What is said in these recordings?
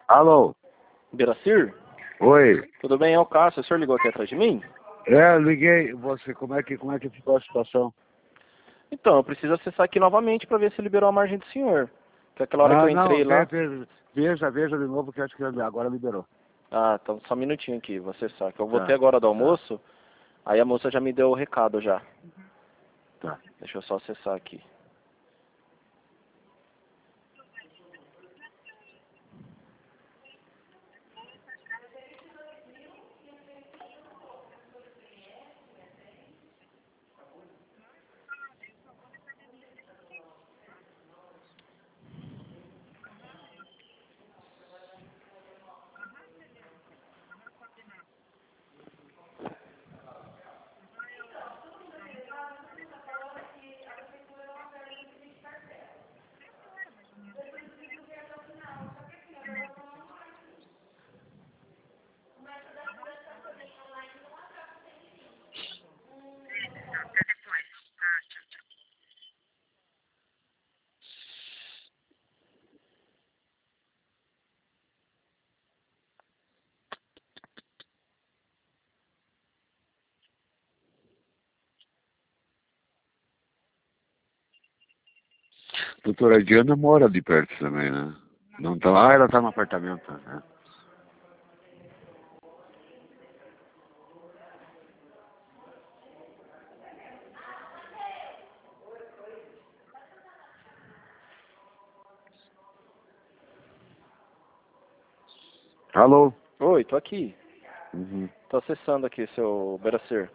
Alô? Biracir? Oi. Tudo bem? É o Cássio. O senhor ligou aqui atrás de mim? Eu liguei. Você, como é que ficou a situação? Então, eu preciso acessar aqui novamente para ver se liberou a margem do senhor. Que aquela hora que eu Não, entrei lá... veja de novo que acho que agora liberou. Ah, então só um minutinho aqui, vou acessar. Que eu voltei Tá, agora do almoço, aí a moça já me deu o recado já. tá. Deixa eu só acessar aqui. Doutora Diana mora ali perto também, né? Não tá lá, ela tá no apartamento, né? Alô? Oi, tô aqui. Uhum. Tô acessando aqui, seu Biracir.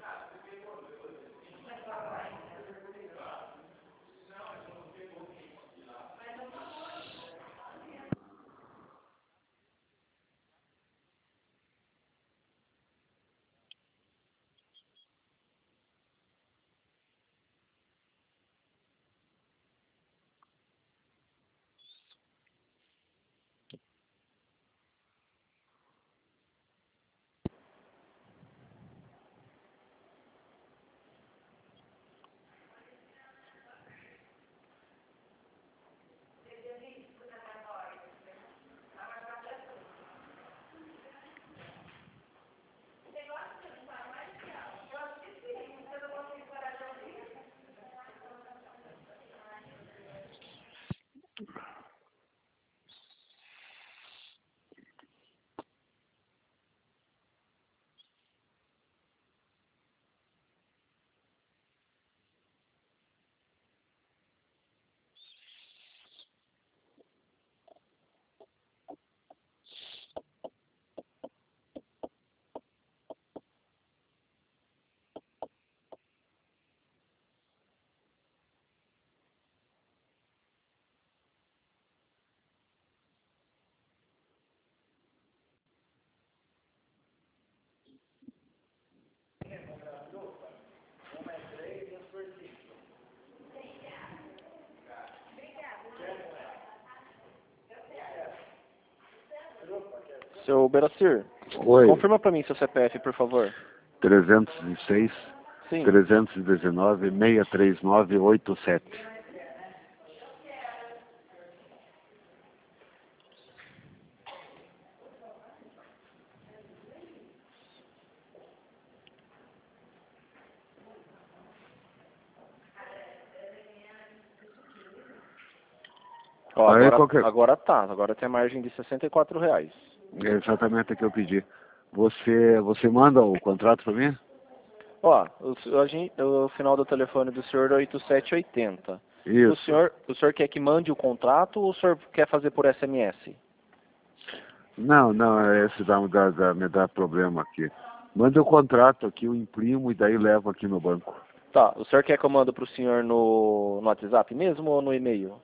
Seu Biracir, Oi. confirma pra mim seu CPF, por favor. 306 Sim. 319 63987. Ó, Aí agora tem a margem de R$ 64. É exatamente o que eu pedi. Você manda o contrato para mim? Ó, o final do telefone do senhor é 8780. Isso. O senhor quer que mande o contrato ou o senhor quer fazer por SMS? Não, esse me dá problema aqui. Manda o contrato aqui, eu imprimo e daí levo aqui no banco. Tá, o senhor quer que eu mando pro senhor no WhatsApp mesmo ou no e-mail?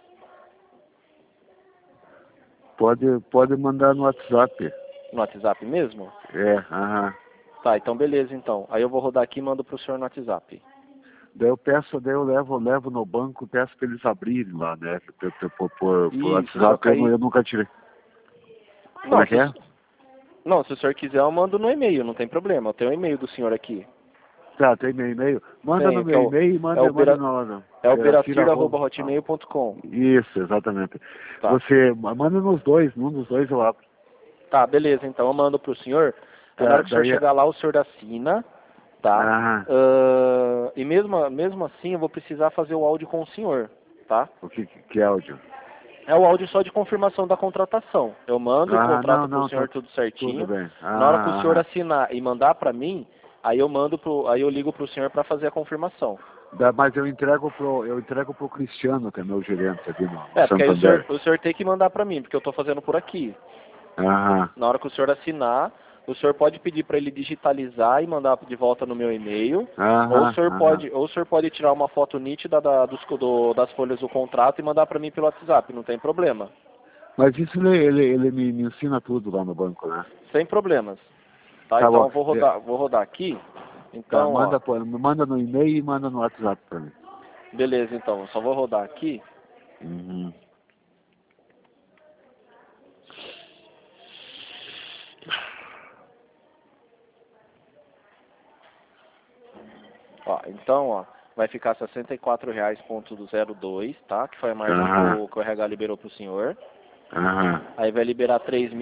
Pode mandar no WhatsApp. No WhatsApp mesmo? É, aham. Tá, então beleza então. Aí eu vou rodar aqui e mando pro senhor no WhatsApp. Daí eu levo no banco, peço para eles abrirem lá, né? Por Isso, só WhatsApp que aí... eu nunca tirei. Como Não, é que é? não, se o senhor quiser eu mando no e-mail, não tem problema. Eu tenho o e-mail do senhor aqui. Tá, tem meu e-mail. Manda Tem, no que é meu o, e-mail e é o, manda Bera, no... é o Beracira, beracira@hotmail.com. Isso, exatamente. Tá. Você manda nos dois, num dos dois eu abro. Tá, beleza, então eu mando pro senhor. Aí na Tá, hora que o senhor daí... chegar lá, o senhor assina, tá? Ah, E mesmo assim eu vou precisar fazer o áudio com o senhor, tá? o que é áudio? É o áudio só de confirmação da contratação. Eu mando o Ah, contrato não, pro não, senhor tá tudo tudo certinho. bem. Na hora que o senhor assinar e mandar pra mim, aí eu ligo pro senhor pra fazer a confirmação. Mas eu entrego pro Cristiano, que é meu gerente aqui no Porque aí Santander. o senhor tem que mandar pra mim, porque eu tô fazendo por aqui. Aham, Na hora que o senhor assinar, o senhor pode pedir para ele digitalizar e mandar de volta no meu e-mail, aham, aham. ou o senhor pode tirar uma foto nítida das folhas do contrato e mandar para mim pelo WhatsApp, não tem problema. Mas isso ele me ensina tudo lá no banco, né? Sem problemas. Tá? Tá Então bom. eu vou rodar aqui. Tá, Então, ó, manda no e-mail e manda no WhatsApp pra mim. beleza, então, eu só vou rodar aqui. Uhum. Ó, então, ó, vai ficar R$ 64,02, tá? Que foi a margem Aham, que o RH liberou pro senhor. aham. Aí vai liberar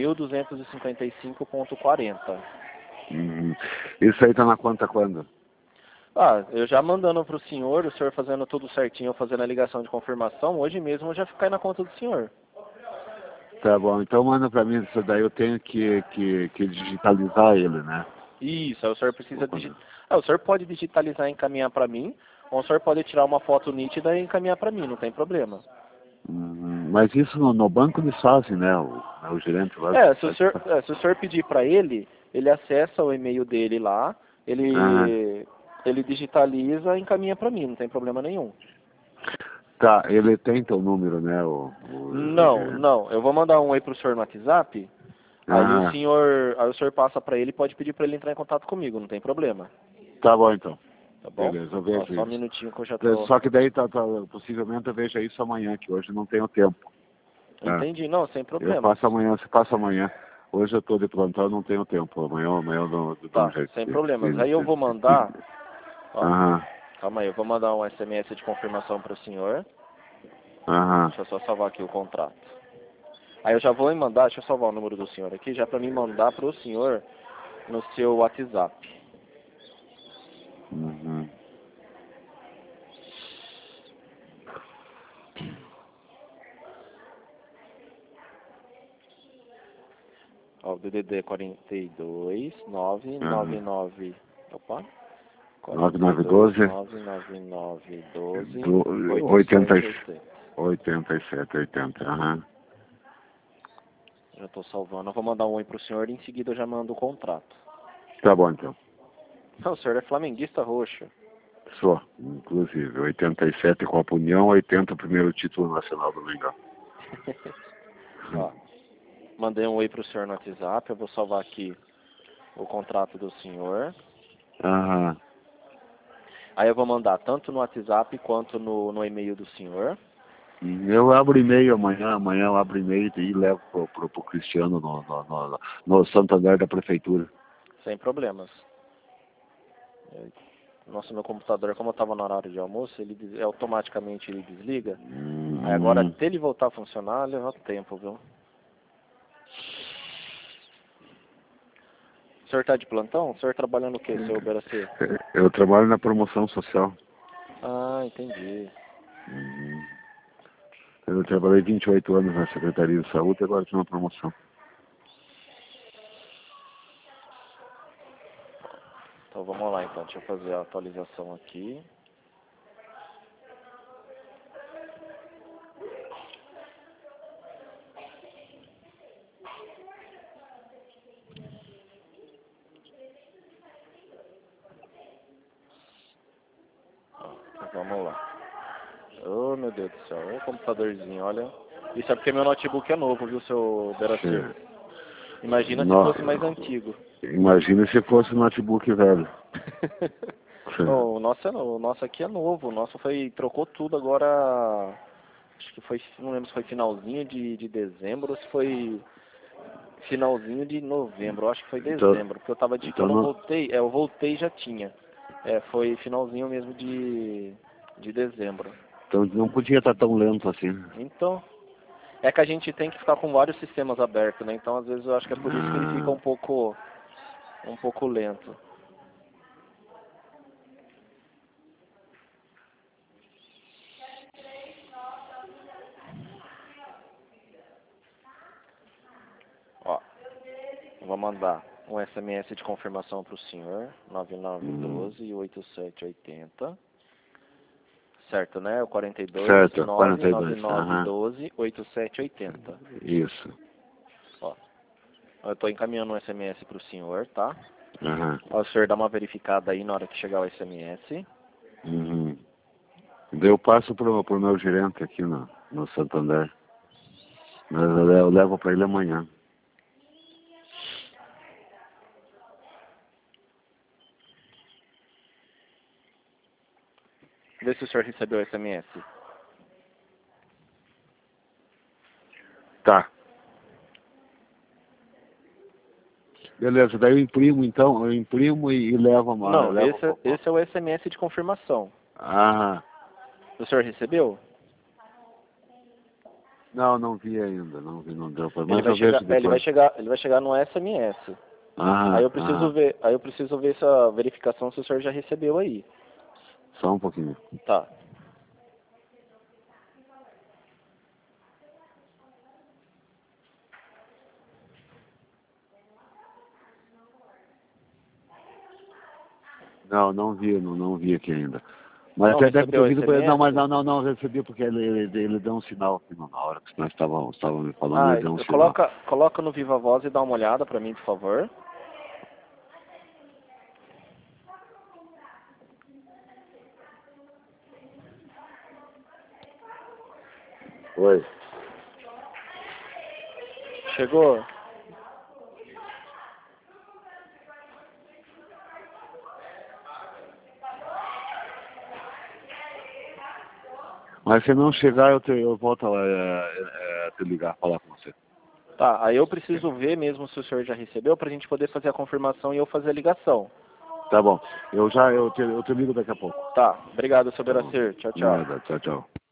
3.255,40. Uhum. Isso aí tá na conta quando? Eu já mandando pro senhor, o senhor fazendo tudo certinho, fazendo a ligação de confirmação, hoje mesmo eu já ficar na conta do senhor. Tá bom, então manda pra mim, isso daí eu tenho que digitalizar ele, né? Isso, aí o senhor precisa o senhor pode digitalizar e encaminhar para mim, ou o senhor pode tirar uma foto nítida e encaminhar para mim, não tem problema. Uhum. Mas isso no banco eles fazem, né? O gerente lá. Se o senhor pedir para ele acessa o e-mail dele lá, Aham. ele digitaliza e encaminha para mim, não tem problema nenhum. Tá, ele tem teu número, né? O Não, gerente. não, eu vou mandar um aí pro senhor no WhatsApp. Ah, Aí o senhor passa para ele e pode pedir para ele entrar em contato comigo, não tem problema. tá bom então. Tá bom? Beleza, eu Ó, vejo só um isso. minutinho que eu já tô. Só que daí possivelmente eu veja isso amanhã, que hoje não tenho tempo. Tá? Entendi, não, sem Eu problemas. passo amanhã, se passa amanhã. Hoje eu tô de plantão, não tenho tempo. Amanhã eu dou um Tá, jeito. sem problemas. Aí eu vou mandar, ó, Aham, calma aí, eu vou mandar um SMS de confirmação para o senhor. aham. Deixa eu só salvar aqui o contrato. Aí eu já vou mandar, deixa eu salvar o número do senhor aqui, já para mim mandar para o senhor no seu WhatsApp. Uhum. Ó, o DDD é 42 Aham. 999. Opa. 42 9912 999 12 do 80, 8780. 87, 80. Aham. Já estou salvando. Eu vou mandar um oi pro senhor e em seguida eu já mando o contrato. Tá bom então. Não, o senhor é flamenguista roxo. Sou, inclusive. 87 Copa União, 80 primeiro título nacional do Mengão. Ó, mandei um oi pro senhor no WhatsApp. Eu vou salvar aqui o contrato do senhor. Aham. Aí eu vou mandar tanto no WhatsApp quanto no e-mail do senhor. Eu abro e-mail amanhã eu abro e-mail e levo pro Cristiano no Santander da Prefeitura. Sem problemas. Nossa, meu computador, como eu estava no horário de almoço, automaticamente ele desliga. Aí agora, Uhum. até ele voltar a funcionar, leva tempo, viu? O senhor tá de plantão? O senhor trabalha no quê, seu Beracê? Eu trabalho na promoção social. Ah, entendi. Uhum. Eu trabalhei 28 anos na Secretaria de Saúde e agora estou na promoção. Então vamos lá então, deixa eu fazer a atualização aqui. Vamos lá. Oh, meu Deus do céu, o computadorzinho, olha. Isso é porque meu notebook é novo, viu, seu Beracê? Imagina se fosse mais antigo. Imagina se fosse um notebook velho. Oh, o nosso aqui é novo. O nosso trocou tudo agora. Acho que foi, não lembro se foi finalzinho de dezembro ou se foi finalzinho de novembro. Eu acho que foi Então, dezembro, porque eu tava então eu não não, voltei, eu voltei e já tinha. Foi finalzinho mesmo de dezembro. Então não podia estar tão lento assim. Então, é que a gente tem que ficar com vários sistemas abertos, né? Então, às vezes, eu acho que é por isso que ele fica um pouco lento. Ó, vou mandar um SMS de confirmação para o senhor, 9912-8780. Certo, né? O 42 Certo, 99912-8780. Isso. Ó, eu estou encaminhando um SMS para o senhor, tá? Uhum. O senhor dá uma verificada aí na hora que chegar o SMS. Uhum. Daí eu passo pro meu gerente aqui no Santander. Mas eu levo para ele amanhã. Vê se o senhor recebeu o SMS. Tá. Beleza, daí eu imprimo então, e levo a mala. Não, esse é o SMS de confirmação. Ah, O senhor recebeu? não vi ainda, não deu para. Ele vai chegar no SMS. Ah, Aí eu preciso ver essa verificação se o senhor já recebeu aí. Só um pouquinho. Tá. Não vi aqui ainda. Mas Não até deve ter recebeu vindo. SMS? Não, mas não recebi porque ele deu um sinal aqui na hora que nós estávamos me falando, ele deu um sinal. Coloca no Viva Voz e dá uma olhada pra mim, por favor. Oi. Chegou? Mas se não chegar, eu volto a te ligar, falar com você. Tá, aí eu preciso ver mesmo se o senhor já recebeu pra gente poder fazer a confirmação e eu fazer a ligação. Tá bom. Eu te ligo daqui a pouco. Tá, obrigado, seu Beracer. Tchau, tchau. Nada, tchau.